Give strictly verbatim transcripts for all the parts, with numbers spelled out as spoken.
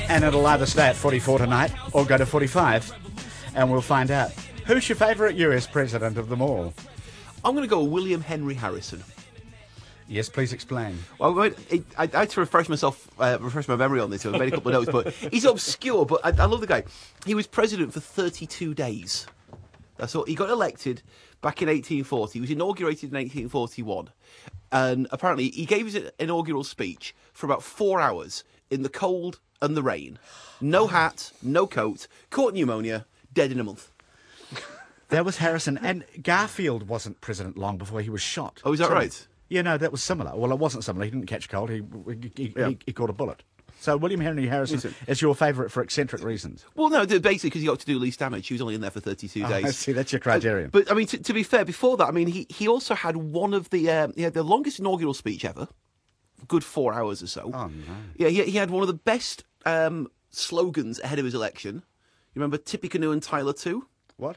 And it'll either stay at forty-four tonight or go to forty-five, and we'll find out. Who's your favourite U S president of them all? I'm going to go with William Henry Harrison. Yes, please explain. Well, I, I, I had to refresh myself, uh, refresh my memory on this. I made a couple of notes, but he's obscure. But I, I love the guy. He was president for thirty-two days. That's all. He got elected back in eighteen forty. He was inaugurated in eighteen forty-one, and apparently he gave his inaugural speech for about four hours in the cold and the rain. No hat, no coat, caught pneumonia, dead in a month. That was Harrison, and Garfield wasn't president long before he was shot. Oh, is that too. right? Yeah, no, that was similar. Well, it wasn't similar. He didn't catch cold. He he, Yeah. he, he caught a bullet. So William Henry Harrison is your favourite for eccentric reasons. Well, no, basically because he got to do least damage. He was only in there for thirty-two days. Oh, I see, that's your criterion. Uh, but I mean, to, to be fair, before that, I mean, he, he also had one of the um, he had the longest inaugural speech ever, good four hours or so. Oh no! Yeah, he, he had one of the best um, slogans ahead of his election. You remember Tippy Canoe and Tyler too? What?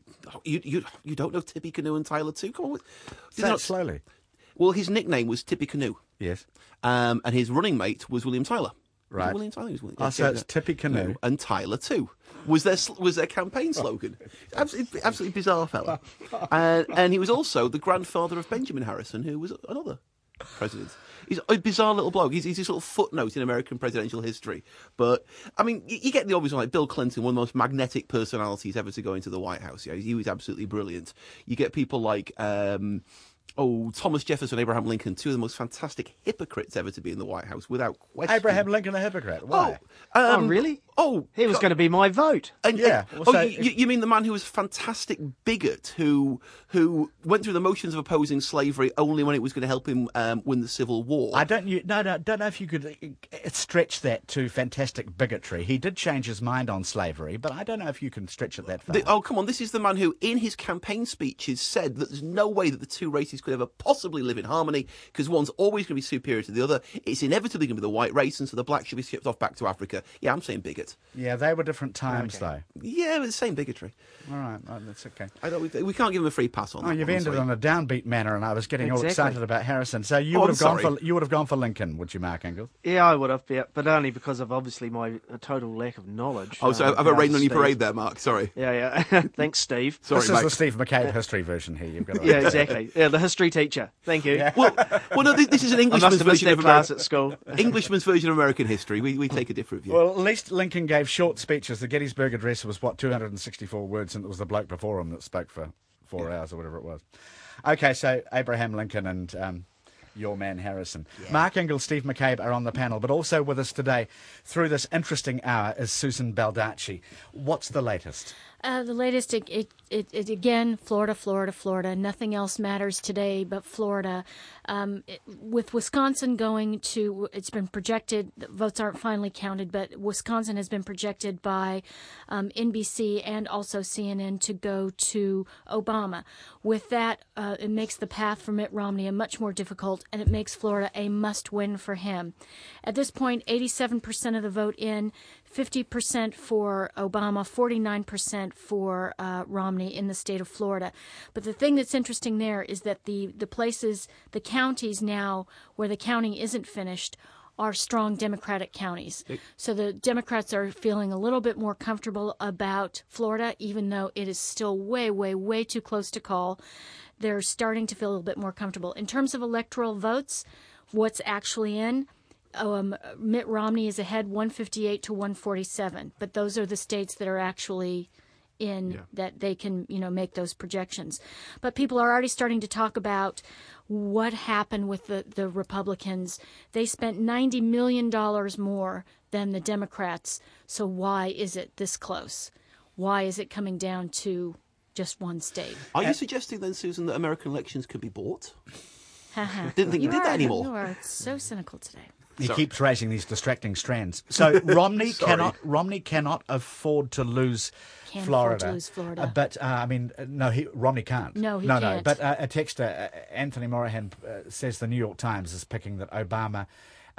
You you you don't know Tippy Canoe and Tyler too? Come on, did Say you it not- slowly. Well, his nickname was Tippy Canoe, Yes. um, and his running mate was William Tyler. Was it Right. William Tyler. He was William, Oh, so it's Tippy Canoe. and Tyler too. Was their sl- was their campaign slogan? Absolutely, absolutely bizarre fella. And and he was also the grandfather of Benjamin Harrison, who was another president. He's a bizarre little bloke. He's, he's this little footnote in American presidential history. But I mean, you, you get the obvious one, like Bill Clinton, one of the most magnetic personalities ever to go into the White House. Yeah, he was absolutely brilliant. You get people like. Um, Oh, Thomas Jefferson, Abraham Lincoln, two of the most fantastic hypocrites ever to be in the White House, without question. Abraham Lincoln, a hypocrite. Why? Oh, um, Oh, really? Oh, He was going to be my vote. and, Yeah, and- well, oh, so you, if- you mean the man who was a fantastic bigot who who went through the motions of opposing slavery only when it was going to help him um, win the Civil War? I don't. You, no, no, don't know if you could uh, stretch that to fantastic bigotry. He did change his mind on slavery, but I don't know if you can stretch it that far. The- oh, come on, this is the man who, in his campaign speeches, said that there's no way that the two races could ever possibly live in harmony because one's always going to be superior to the other. It's inevitably going to be the white race, and so the black should be shipped off back to Africa. Yeah, I'm saying bigot. Yeah, they were different times, though. Yeah, but the same bigotry. All right, oh, that's okay. I don't, we, we can't give him a free pass on Oh, that. you've one, I'm ended sorry. on a downbeat manner, and I was getting all Exactly. excited about Harrison. So you Oh, would I'm have gone sorry. for you would have gone for Lincoln, would you, Mark Ingalls? Yeah, I would have, yeah, but only because of obviously my uh, total lack of knowledge. Oh, so um, I've a rain on Steve. your parade there, Mark. Sorry. Yeah, yeah. Thanks, Steve. Sorry, this mate. is the Steve McCabe history version here. You've got to Yeah, exactly. Yeah, the history teacher. Thank you. Well, well, no, this, this is an I Englishman's must have missed version that of class Ameri- at school. Englishman's version of American history. We we take a different view. Well, at least Lincoln gave short speeches. The Gettysburg Address was, what, two hundred sixty-four words, and it was the bloke before him that spoke for four hours or whatever it was. Okay, so Abraham Lincoln and um, your man Harrison. Mark Ingalls, Steve McCabe are on the panel, but also with us today through this interesting hour is Susan Baldacci. What's the latest? Uh, the latest, it, it, it, it again, Florida, Florida, Florida. Nothing else matters today but Florida. Um, it, with Wisconsin going to, it's been projected, the votes aren't finally counted, but Wisconsin has been projected by um, N B C and also C N N to go to Obama. With that, uh, it makes the path for Mitt Romney a much more difficult, and it makes Florida a must-win for him. At this point, eighty-seven percent of the vote in, fifty percent for Obama, forty-nine percent for uh, Romney in the state of Florida. But the thing that's interesting there is that the, the places, the counties now where the counting isn't finished are strong Democratic counties. So the Democrats are feeling a little bit more comfortable about Florida, even though it is still way, way, way too close to call. They're starting to feel a little bit more comfortable. In terms of electoral votes, what's actually in, Um, Mitt Romney is ahead one fifty-eight to one forty-seven, but those are the states that are actually in Yeah. that they can, you know, make those projections. But people are already starting to talk about what happened with the, the Republicans. They spent ninety million dollars more than the Democrats. So why is it this close? Why is it coming down to just one state? Are you suggesting then, Susan, that American elections could be bought? Haha. Didn't think you did are- that anymore. You are so cynical today. He Sorry. keeps raising these distracting strands. So Romney Sorry. cannot Romney cannot afford to lose Can't afford Florida. to lose Florida. Uh, but uh, I mean, uh, no, he, Romney can't. No, he no, no. can't. But uh, a texter, uh, Anthony Morahan, uh, says the New York Times is picking that Obama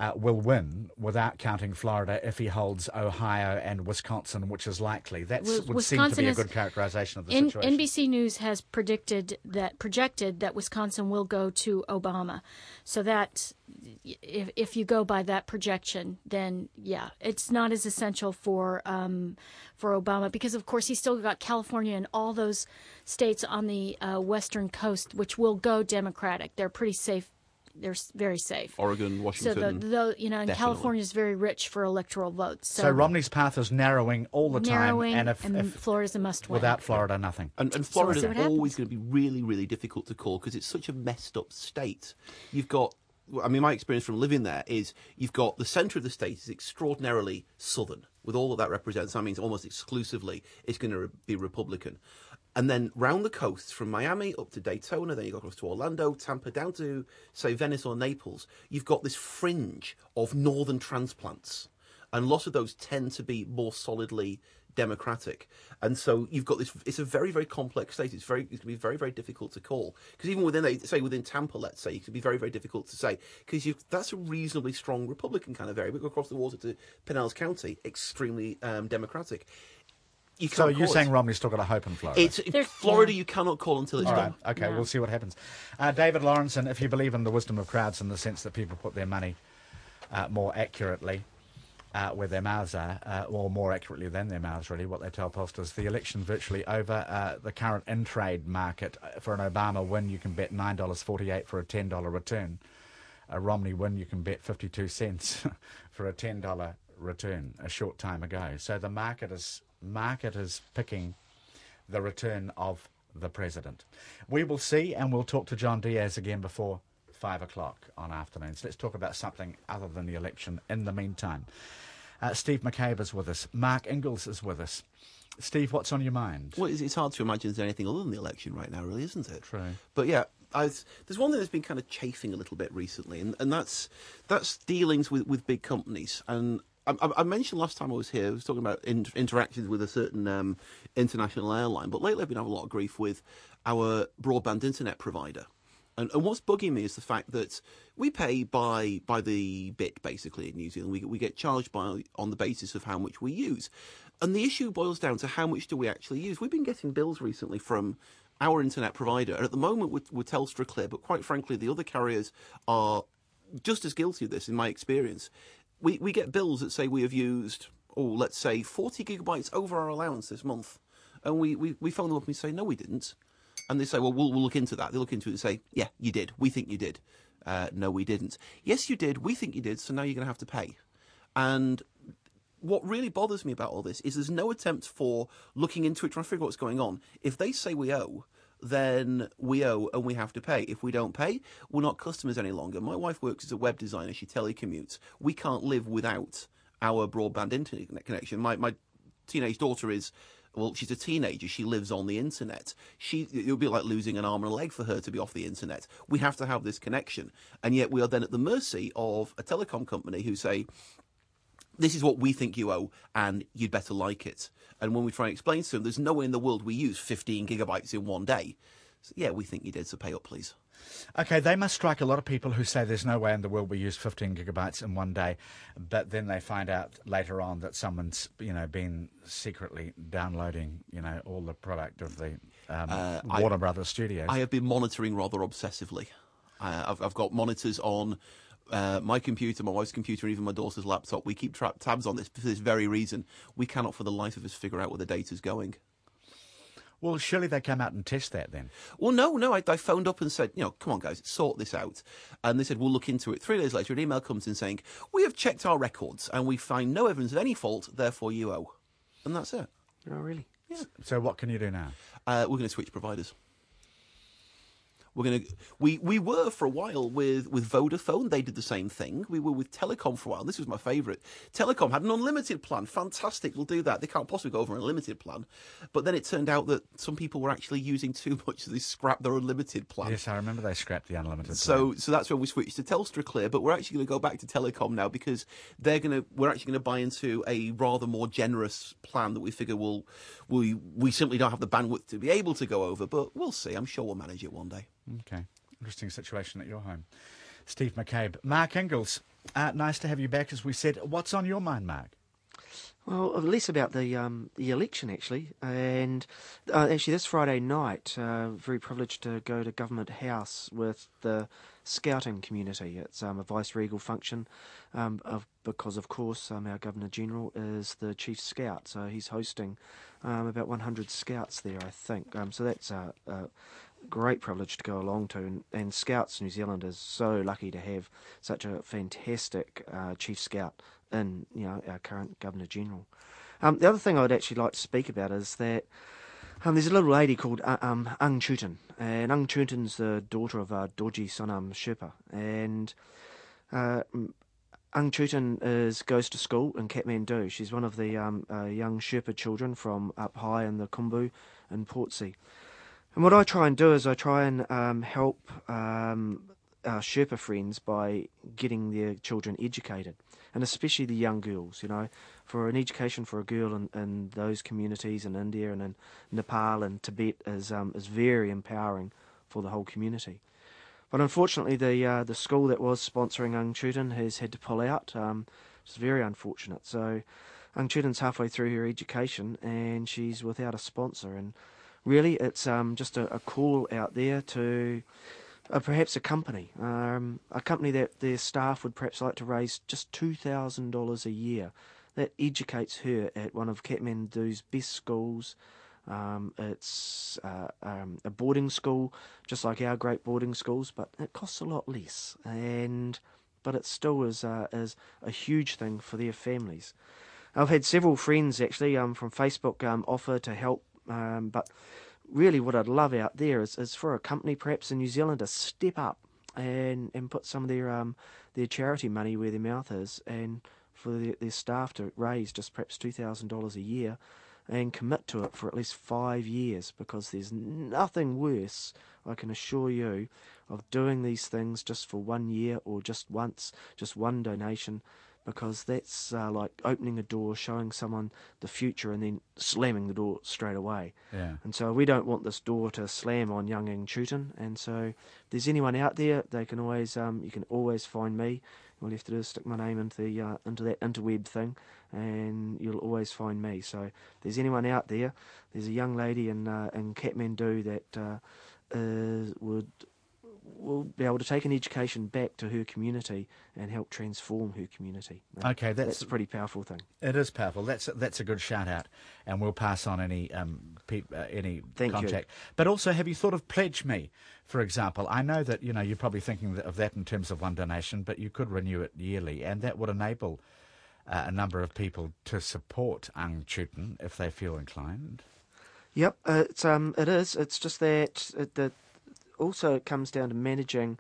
uh, will win without counting Florida if he holds Ohio and Wisconsin, which is likely. That Wi- would seem to Wisconsin be a is- good characterization of the N- situation. N B C News has predicted that projected that Wisconsin will go to Obama. So that if if you go by that projection, then yeah, it's not as essential for um, for Obama because of course he's still got California and all those states on the uh, western coast which will go Democratic. They're pretty safe. They're s- very safe. Oregon, So Washington. the, the you know, and definitely. California is very rich for electoral votes. So, so Romney's path is narrowing all the narrowing, time, and if, if Florida's a must-win. without Florida, nothing. And, and So Florida we'll see is what always happens. going to be really, really difficult to call because it's such a messed up state. You've got, I mean, my experience from living there is you've got the centre of the state is extraordinarily southern, with all that that represents. That means almost exclusively it's going to be Republican. And then round the coast, from Miami up to Daytona, then you go across to Orlando, Tampa, down to, say, Venice or Naples, you've got this fringe of northern transplants. And lots of those tend to be more solidly democratic. And so you've got this, it's a very, very complex state. It's very, it's going to be very, very difficult to call. Because even within, a, say, within Tampa, let's say, it could be very, very difficult to say. Because that's a reasonably strong Republican kind of area. We go across the water to Pinellas County, extremely um, democratic. You So can't you're call saying it. Romney's still got a hope in Florida? It's There- Florida. yeah. You cannot call until it's All done. right, okay, No. we'll see what happens. Uh, David Lawrenson, if you believe in the wisdom of crowds in the sense that people put their money uh, more accurately uh, where their mouths are, uh, or more accurately than their mouths, really, what they tell pollsters, the election virtually over. Uh, the current in-trade market uh, for an Obama win, you can bet nine dollars forty-eight for a ten dollars return. A Romney win, you can bet fifty-two cents for a ten dollars return a short time ago. So the market is market is picking the return of the president. We will see, and we'll talk to John Diaz again before five o'clock on afternoons. Let's talk about something other than the election in the meantime. Uh, Steve McCabe is with us. Mark Ingalls is with us. Steve, what's on your mind? Well, it's, it's hard to imagine there's anything other than the election right now, really, isn't it? True. But yeah, I, there's one thing that's been kind of chafing a little bit recently, and, and that's that's dealings with, with big companies. And I, I I mentioned last time I was here, I was talking about in, interactions with a certain um, international airline, but lately I've been having a lot of grief with our broadband internet provider. And, and what's bugging me is the fact that we pay by by the bit, basically, in New Zealand. We, we get charged by on the basis of how much we use. And the issue boils down to how much do we actually use. We've been getting bills recently from our internet provider, and at the moment we're, we're Telstra Clear, but quite frankly, the other carriers are just as guilty of this, in my experience. We, we get bills that say we have used, oh, let's say, forty gigabytes over our allowance this month. And we, we, we phone them up and we say, no, we didn't. And they say, well, we'll, we'll look into that. They look into it and say, yeah, you did. We think you did. Uh, no, we didn't. Yes, you did. We think you did. So now you're going to have to pay. And what really bothers me about all this is there's no attempt for looking into it, trying to figure out what's going on. If they say we owe, then we owe and we have to pay. If we don't pay, we're not customers any longer. My wife works as a web designer. She telecommutes. We can't live without our broadband internet connection. My, my teenage daughter is... Well, she's a teenager. She lives on the internet. She, it would be like losing an arm and a leg for her to be off the internet. We have to have this connection. And yet we are then at the mercy of a telecom company who say, this is what we think you owe, and you'd better like it. And when we try and explain to them, there's no way in the world we use fifteen gigabytes in one day. So, yeah, we think you did, so pay up, please. Okay, they must strike a lot of people who say there's no way in the world we use fifteen gigabytes in one day, but then they find out later on that someone's, you know, been secretly downloading, you know, all the product of the um, Uh, Warner I- Brothers studios. I have been monitoring rather obsessively. Uh, I've, I've got monitors on uh, my computer, my wife's computer, and even my daughter's laptop. We keep tra- tabs on this for this very reason. We cannot for the life of us figure out where the data's going. Well, surely they come out and test that then. Well, no, no. I, I phoned up and said, you know, come on, guys, sort this out. And they said, we'll look into it. Three days later, an email comes in saying, we have checked our records and we find no evidence of any fault, therefore you owe. And that's it. Oh, really? So what can you do now? Uh, we're going to switch providers. We're going to. We, we were for a while with, with Vodafone. They did the same thing. We were with Telecom for a while. This was my favourite. Telecom had an unlimited plan. Fantastic. We'll do that. They can't possibly go over an unlimited plan. But then it turned out that some people were actually using too much, so they scrapped their unlimited plan. Yes, I remember they scrapped the unlimited So, plan. so that's when we switched to Telstra Clear. But we're actually going to go back to Telecom now because they're going to. We're actually going to buy into a rather more generous plan that we figure will we we simply don't have the bandwidth to be able to go over. But we'll see. I'm sure we'll manage it one day. Okay. Interesting situation at your home. Steve McCabe. Mark Ingalls, uh, nice to have you back, as we said. What's on your mind, Mark? Well, less about the um, the election, actually. And uh, actually, this Friday night, uh, very privileged to go to Government House with the scouting community. It's um, a vice-regal function um, of, because, of course, um, our Governor-General is the Chief Scout, so he's hosting um, about one hundred scouts there, I think. Um, so that's a, a great privilege to go along to, and, and Scouts New Zealand is so lucky to have such a fantastic uh, Chief Scout in, you know, our current Governor-General. Um, the other thing I would actually like to speak about is that um, there's a little lady called uh, um, Ang Chutin, and Ang Chutin's the daughter of uh, Dorji Sonam Sherpa, and uh, Ang Chutin is, goes to school in Kathmandu. She's one of the um, uh, young Sherpa children from up high in the Khumbu in Portsea. And what I try and do is I try and um, help um, our Sherpa friends by getting their children educated, and especially the young girls, you know, for an education for a girl in, in those communities in India and in Nepal and Tibet is um, is very empowering for the whole community. But unfortunately, the uh, the school that was sponsoring Ang Chutin has had to pull out. Um, it's very unfortunate. So Ang Chutin's halfway through her education and she's without a sponsor. And really, it's um, just a, a call out there to uh, perhaps a company, um, a company that their staff would perhaps like to raise just two thousand dollars a year that educates her at one of Kathmandu's best schools. Um, it's uh, um, a boarding school, just like our great boarding schools, but it costs a lot less. And but it still is uh, is a huge thing for their families. I've had several friends actually um, from Facebook um, offer to help, um, but really what I'd love out there is, is for a company perhaps in New Zealand to step up and, and put some of their um, their charity money where their mouth is, and for their, their staff to raise just perhaps two thousand dollars a year and commit to it for at least five years, because there's nothing worse, I can assure you, of doing these things just for one year or just once, just one donation, because that's uh, like opening a door, showing someone the future, and then slamming the door straight away. Yeah. And so we don't want this door to slam on young Ang Chutin. And so if there's anyone out there, they can always, um, you can always find me. All you have to do is stick my name into the uh, into that interweb thing, and you'll always find me. So if there's anyone out there, there's a young lady in uh, in Kathmandu that uh, uh, would will be able to take an education back to her community and help transform her community. Okay, that's, that's a pretty powerful thing. It is powerful. That's that's a good shout out, and we'll pass on any um pe- uh, any Thank contact. you. But also, have you thought of Pledge Me, for example? I know that you know you're probably thinking of that in terms of one donation, but you could renew it yearly, and that would enable uh, a number of people to support Ang Chutin if they feel inclined. Yep, uh, it's um it is. It's just that it, the also it comes down to managing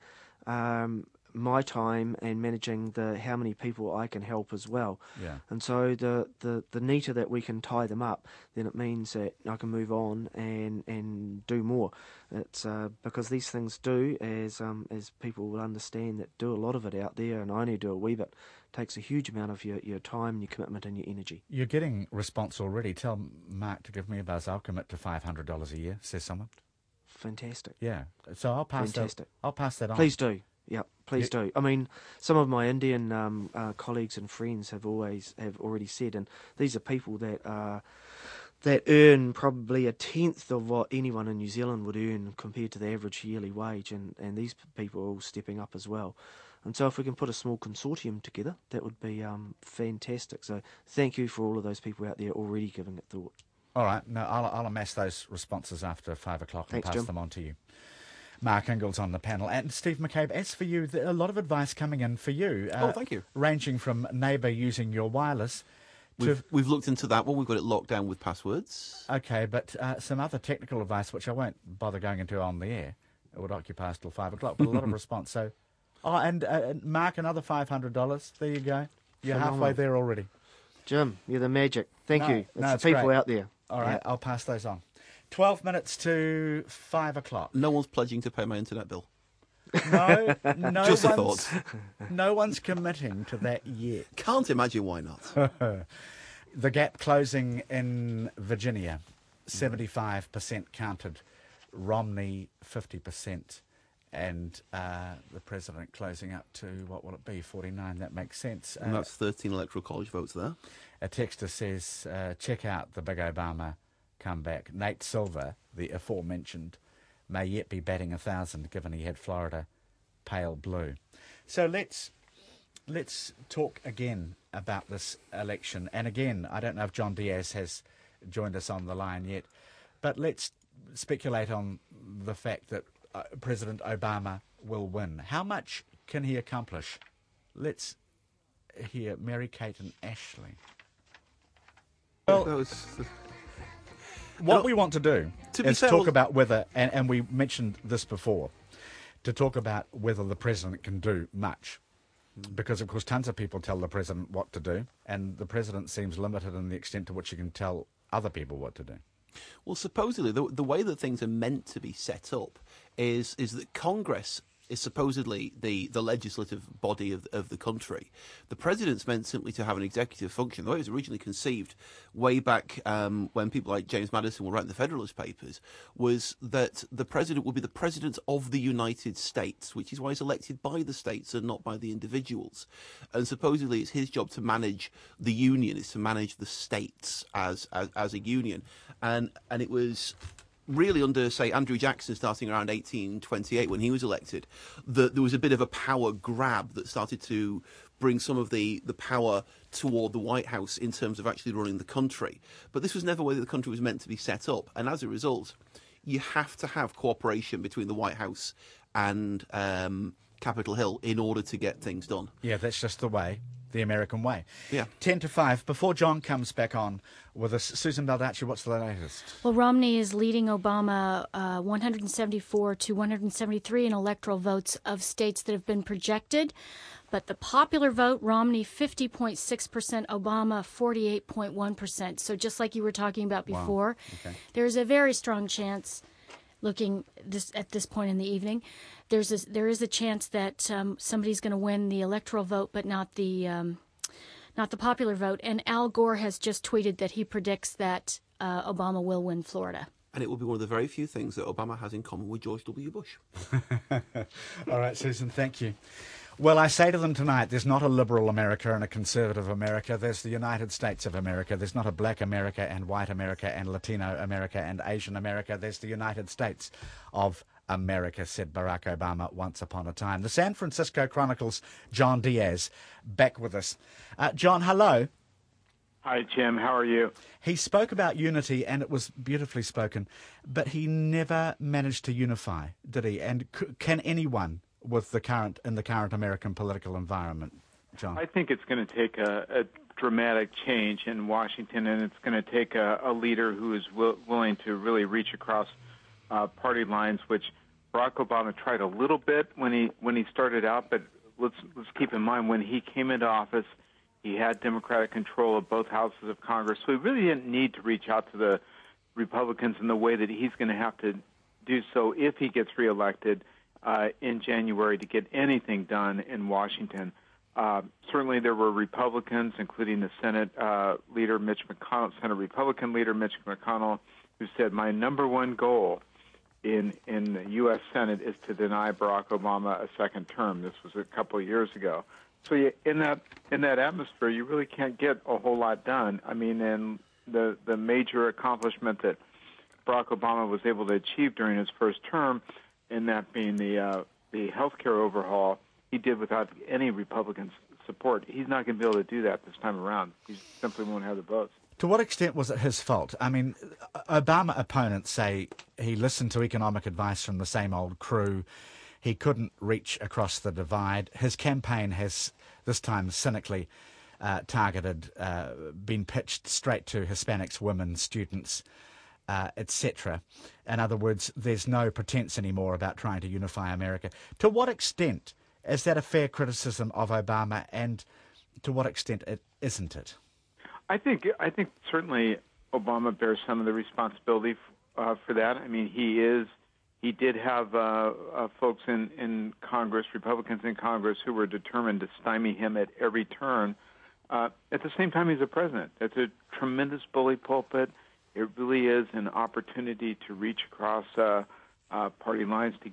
um, my time and managing the how many people I can help as well. Yeah. And so the, the, the neater that we can tie them up, then it means that I can move on and, and do more. It's uh, because these things do, as um, as people will understand that do a lot of it out there, and I only do a wee bit, takes a huge amount of your, your time, your commitment and your energy. You're getting response already. Tell Mark to give me a buzz. I'll commit to five hundred dollars a year, says someone. Fantastic. Yeah. So I'll pass Fantastic. that. I'll pass that on. Please do. Yep, please Yeah. do. I mean, some of my Indian um, uh, colleagues and friends have always have already said, and these are people that are that earn probably a tenth of what anyone in New Zealand would earn compared to the average yearly wage, and, and these people are all stepping up as well. And so if we can put a small consortium together, that would be um, fantastic. So thank you for all of those people out there already giving it thought. All right. No, I'll, I'll amass those responses after five o'clock and Thanks, pass Jim. them on to you. Mark Ingalls on the panel. And Steve McCabe, as for you, there, a lot of advice coming in for you. Uh, Oh, thank you. Ranging from neighbour using your wireless to... We've, we've looked into that one. We've got it locked down with passwords. Okay, but uh, some other technical advice, which I won't bother going into on the air. It would occupy us till five o'clock, but a lot of response. So, oh, and uh, Mark, another five hundred dollars. There you go. You're Phenomenal. halfway there already. Jim, you're the magic. Thank No, you. It's no, the it's people great. out there. All right, Yeah. I'll pass those on. Twelve minutes to five o'clock. No one's pledging to pay my internet bill. No, no Just a one's, thought. no one's committing to that yet. Can't imagine why not. The gap closing in Virginia, seventy-five percent counted, Romney fifty percent, and uh, the president closing up to, what will it be, forty-nine? That makes sense. And Uh, that's thirteen electoral college votes there. a texter says, uh, check out the big Obama comeback. Nate Silver, the aforementioned, may yet be batting a thousand, given he had Florida pale blue. So let's let's talk again about this election. And again, I don't know if John Diaz has joined us on the line yet, but let's speculate on the fact that uh, President Obama will win. How much can he accomplish? Let's hear Mary Kate and Ashley. Well, That was- what we want to do To be is fair, talk well- about whether, and, and we mentioned this before, to talk about whether the president can do much. Because, of course, tons of people tell the president what to do, and the president seems limited in the extent to which he can tell other people what to do. Well, supposedly, the, the way that things are meant to be set up is is that Congress is supposedly the, the legislative body of, of the country. The president's meant simply to have an executive function. The way it was originally conceived, way back um, when people like James Madison were writing the Federalist Papers, was that the president would be the president of the United States, which is why he's elected by the states and not by the individuals. And supposedly it's his job to manage the union, is to manage the states as as, as a union. And and it was really under, say, Andrew Jackson starting around eighteen twenty-eight when he was elected, that there was a bit of a power grab that started to bring some of the, the power toward the White House in terms of actually running the country. But this was never the way the country was meant to be set up. And as a result, you have to have cooperation between the White House and um, Capitol Hill in order to get things done. Yeah, that's just the way, the American way. Yeah. Ten to five. Before John comes back on with us, Susan Baldacci, what's the latest? Well, Romney is leading Obama uh, one hundred seventy-four to one hundred seventy-three in electoral votes of states that have been projected. But the popular vote, Romney fifty point six percent, Obama forty-eight point one percent. So just like you were talking about before, Okay. there's a very strong chance, looking this at this point in the evening, there's a, there is a chance that um, somebody's going to win the electoral vote, but not the um, not the popular vote. And Al Gore has just tweeted that he predicts that uh, Obama will win Florida. And it will be one of the very few things that Obama has in common with George W. Bush. All right, Susan, thank you. Well, I say to them tonight, there's not a liberal America and a conservative America. There's the United States of America. There's not a black America and white America and Latino America and Asian America. There's the United States of America, said Barack Obama once upon a time. The San Francisco Chronicle's John Diaz back with us. Uh, John, hello. Hi, Jim. How are you? He spoke about unity, and it was beautifully spoken, but he never managed to unify, did he? And c- can anyone with the current in the current American political environment, John? I think it's going to take a, a dramatic change in Washington, and it's going to take a, a leader who is will, willing to really reach across uh, party lines, which Barack Obama tried a little bit when he when he started out. But let's let's keep in mind, when he came into office, he had Democratic control of both houses of Congress, so he really didn't need to reach out to the Republicans in the way that he's going to have to do so if he gets reelected uh, in January to get anything done in Washington. Uh, certainly there were Republicans, including the Senate uh, leader Mitch McConnell, Senate Republican leader Mitch McConnell, who said, my number one goal in, in the U S Senate is to deny Barack Obama a second term. This was a couple of years ago. So you, in that in that atmosphere, you really can't get a whole lot done. I mean, and the the major accomplishment that Barack Obama was able to achieve during his first term, and that being the uh, the health care overhaul, he did without any Republican support. He's not going to be able to do that this time around. He simply won't have the votes. To what extent was it his fault? I mean, Obama opponents say he listened to economic advice from the same old crew. He couldn't reach across the divide. His campaign has, this time cynically, uh, targeted, uh, been pitched straight to Hispanics, women, students, uh, et cetera. In other words, there's no pretense anymore about trying to unify America. To what extent is that a fair criticism of Obama, and to what extent it isn't it? I think I think certainly Obama bears some of the responsibility uh, for that. I mean, he is. He did have uh, uh, folks in, in Congress, Republicans in Congress, who were determined to stymie him at every turn. Uh, at the same time, he's a president. It's a tremendous bully pulpit. It really is an opportunity to reach across uh, uh, party lines to get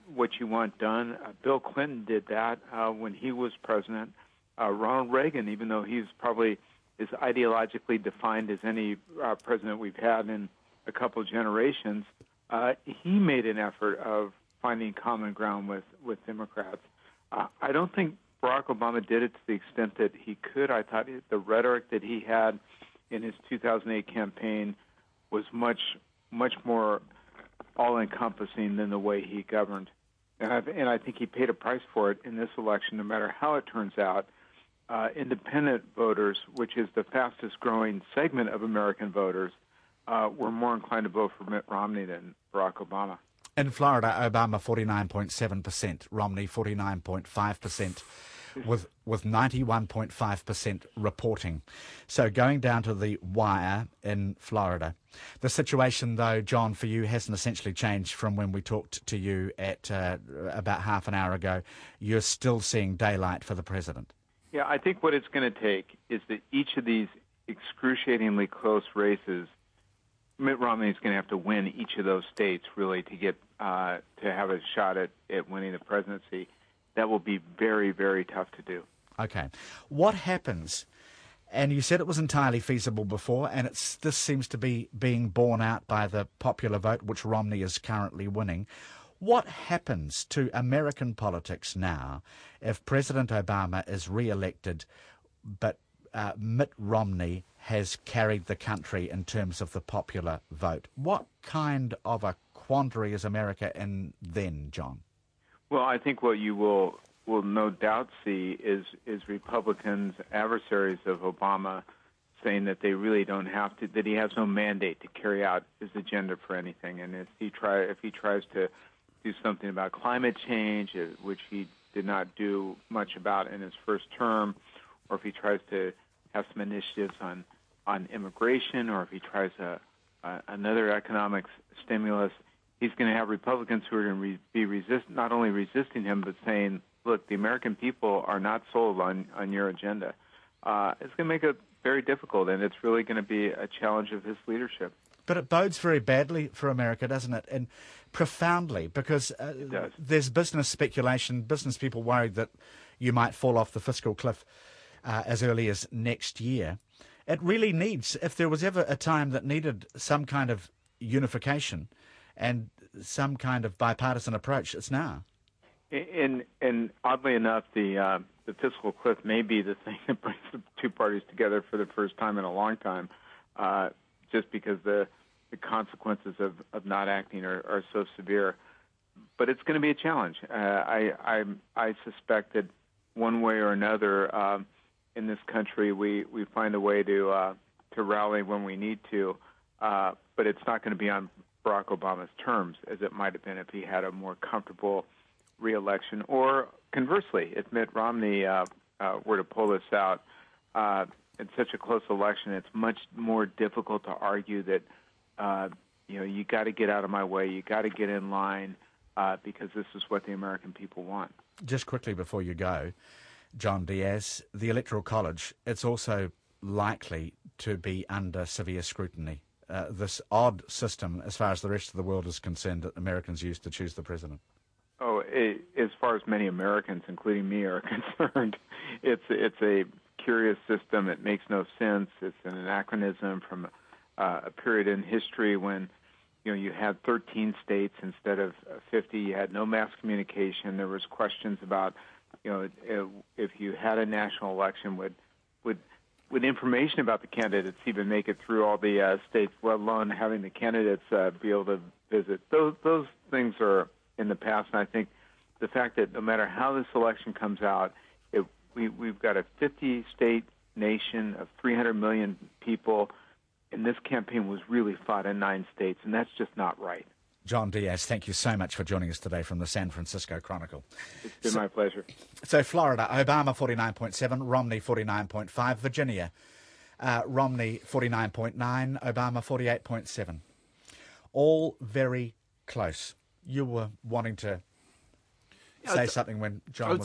what you want done. Uh, Bill Clinton did that uh, when he was president. Uh, Ronald Reagan, even though he's probably as ideologically defined as any uh, president we've had in a couple of generations, uh, he made an effort of finding common ground with, with Democrats. Uh, I don't think Barack Obama did it to the extent that he could. I thought the rhetoric that he had in his two thousand eight campaign was much, much more all-encompassing than the way he governed. And I, and I think he paid a price for it in this election, no matter how it turns out. Uh, independent voters, which is the fastest-growing segment of American voters, uh, were more inclined to vote for Mitt Romney than Barack Obama. In Florida, Obama forty-nine point seven percent, Romney forty-nine point five percent, with with ninety-one point five percent reporting. So going down to the wire in Florida. The situation, though, John, for you hasn't essentially changed from when we talked to you at uh, about half an hour ago. You're still seeing daylight for the president. Yeah, I think what it's going to take is that each of these excruciatingly close races, Mitt Romney is going to have to win each of those states, really, to get uh, to have a shot at, at winning the presidency. That will be very, very tough to do. Okay. What happens, and you said it was entirely feasible before, and it's this seems to be being borne out by the popular vote, which Romney is currently winning. What happens to American politics now if President Obama is re-elected, but uh, Mitt Romney has carried the country in terms of the popular vote? What kind of a quandary is America in then, John? Well, I think what you will will no doubt see is is Republicans, adversaries of Obama, saying that they really don't have to, that he has no mandate to carry out his agenda for anything, and if he try if he tries to do something about climate change, which he did not do much about in his first term, or if he tries to have some initiatives on, on immigration, or if he tries a, a, another economic stimulus, he's going to have Republicans who are going to re, be resist, not only resisting him, but saying, look, the American people are not sold on, on your agenda. Uh, it's going to make it very difficult, and it's really going to be a challenge of his leadership. But it bodes very badly for America, doesn't it? And profoundly, because uh, there's business speculation, business people worried that you might fall off the fiscal cliff uh, as early as next year. It really needs, if there was ever a time that needed some kind of unification and some kind of bipartisan approach, it's now. And, and oddly enough, the uh, the fiscal cliff may be the thing that brings the two parties together for the first time in a long time, uh, just because the the consequences of, of not acting are, are so severe. But it's going to be a challenge. Uh, I, I I suspect that one way or another uh, in this country we, we find a way to uh, to rally when we need to, uh, but it's not going to be on Barack Obama's terms as it might have been if he had a more comfortable re-election. Or conversely, if Mitt Romney uh, uh, were to pull this out uh, in such a close election, it's much more difficult to argue that Uh, you know, you got to get out of my way. You got to get in line uh, because this is what the American people want. Just quickly before you go, John Diaz, the Electoral College, it's also likely to be under severe scrutiny. Uh, this odd system, as far as the rest of the world is concerned, that Americans use to choose the president. Oh, it, as far as many Americans, including me, are concerned, it's it's a curious system. It makes no sense. It's an anachronism from Uh, a period in history when, you know, you had thirteen states instead of fifty. You had no mass communication. There was questions about, you know, if you had a national election, would would would information about the candidates even make it through all the uh, states, let alone having the candidates uh, be able to visit? Those those things are in the past, and I think the fact that no matter how this election comes out, it, we we've got a fifty-state nation of three hundred million people. And this campaign was really fought in nine states, and that's just not right. John Diaz, thank you so much for joining us today from the San Francisco Chronicle. It's been so, my pleasure. So Florida, Obama forty-nine point seven, Romney forty-nine point five. Virginia, uh, Romney forty-nine point nine, Obama forty-eight point seven. All very close. You were wanting to yeah, say I, something when John I was... was... Just,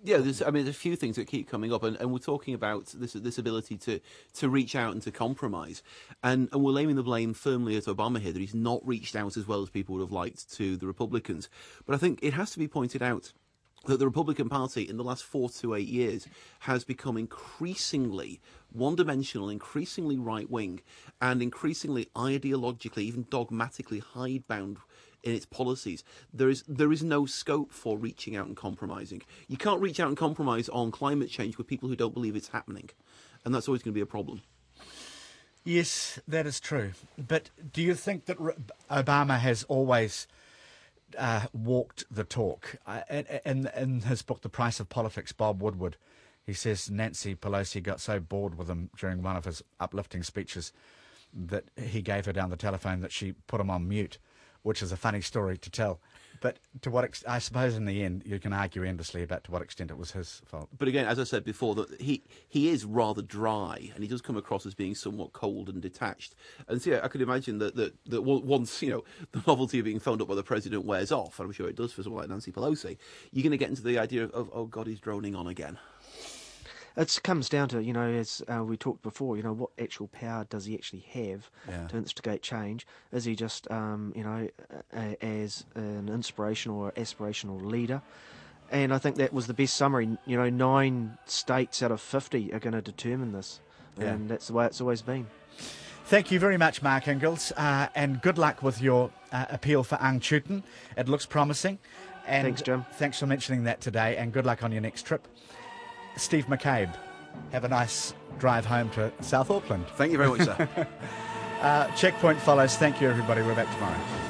Yeah, there's, I mean, there's a few things that keep coming up, and, and we're talking about this this ability to, to reach out and to compromise, and, and we're laying the blame firmly at Obama here that he's not reached out as well as people would have liked to the Republicans. But I think it has to be pointed out that the Republican Party in the last four to eight years has become increasingly one-dimensional, increasingly right-wing, and increasingly ideologically, even dogmatically hidebound in its policies. There is there is no scope for reaching out and compromising. You can't reach out and compromise on climate change with people who don't believe it's happening, and that's always going to be a problem. Yes, that is true. But do you think that R- Obama has always uh, walked the talk? Uh, in, in his book, The Price of Politics, Bob Woodward, he says Nancy Pelosi got so bored with him during one of his uplifting speeches that he gave her down the telephone that she put him on mute, which is a funny story to tell. But to what ex- I suppose in the end you can argue endlessly about to what extent it was his fault. But again, as I said before, that he he is rather dry, and he does come across as being somewhat cold and detached. And so yeah, I could imagine that, that that once, you know, the novelty of being phoned up by the president wears off, and I'm sure it does for someone like Nancy Pelosi, you're going to get into the idea of, of oh God, he's droning on again. It comes down to, you know, as uh, we talked before, you know, what actual power does he actually have Yeah. to instigate change? Is he just, um, you know, a, as an inspirational or aspirational leader? And I think that was the best summary. You know, nine states out of fifty are going to determine this. Yeah. And that's the way it's always been. Thank you very much, Mark Ingalls, uh, and good luck with your uh, appeal for Ang Chutin. It looks promising. And Thanks, Jim. Thanks for mentioning that today, and good luck on your next trip. Steve McCabe, have a nice drive home to South Auckland. Thank you very much, sir. uh, Checkpoint follows. Thank you, everybody. We're back tomorrow.